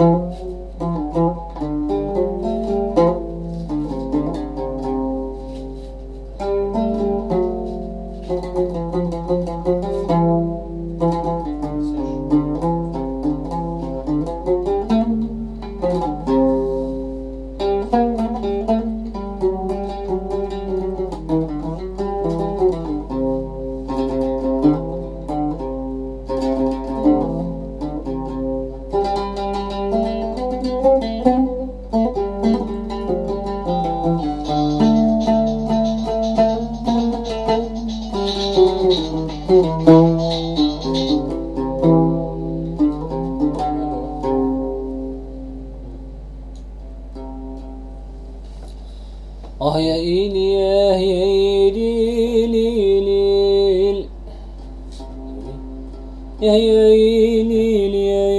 يا إيلي يا إيلي ليل يا إيلي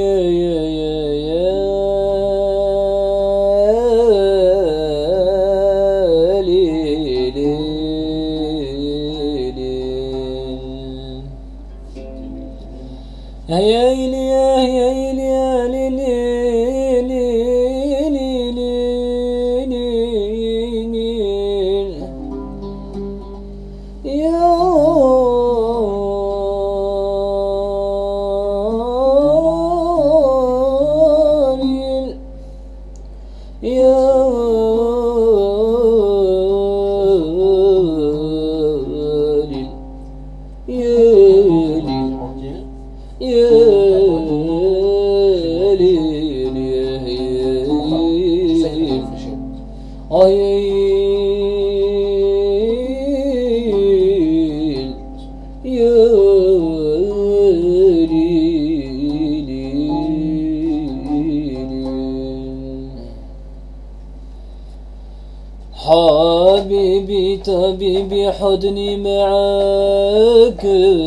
حبيبي طبيبي حضني معاك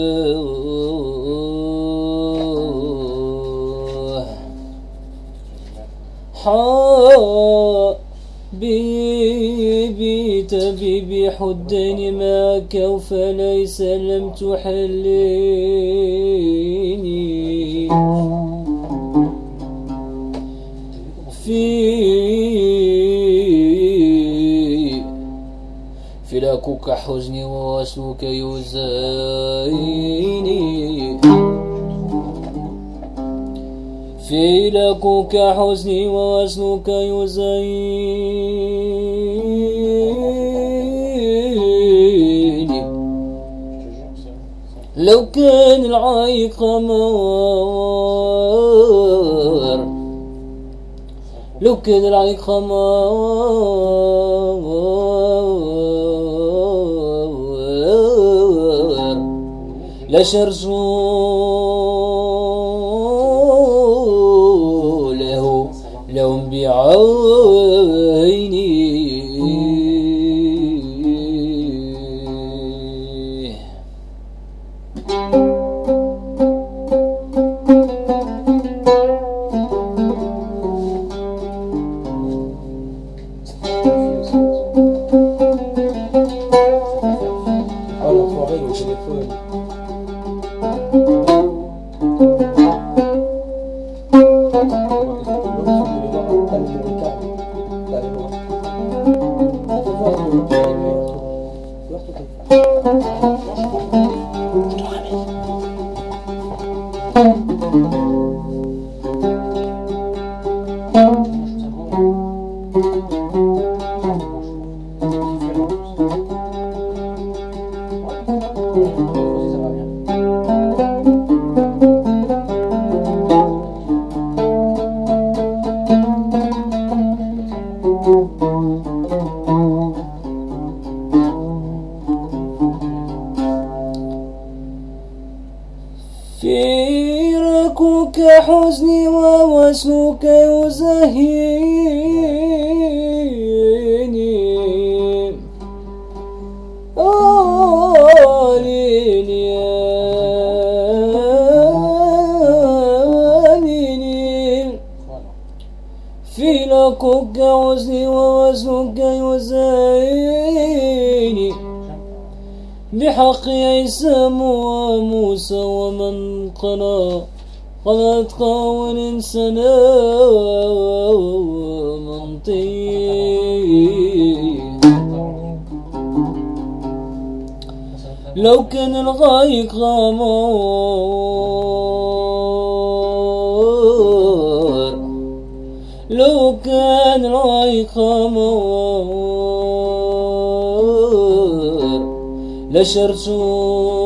حبيبي طبيبي حضني معك فليس لم تحليني فلاكك حزني ووصلك يزايني فلاكك حزني ووصلك يزايني لو كان العايق موار لو كان العايق موار لشرسوا له لهم بعيني فراقك حزني ووصلك يزهيني فراقك حزني ووصلك يزهيني بحق عيسى وموسى ومن قرأ قد قول سنا منطيق لو كان الغايق غمار لو كان الغايق غمار لشرت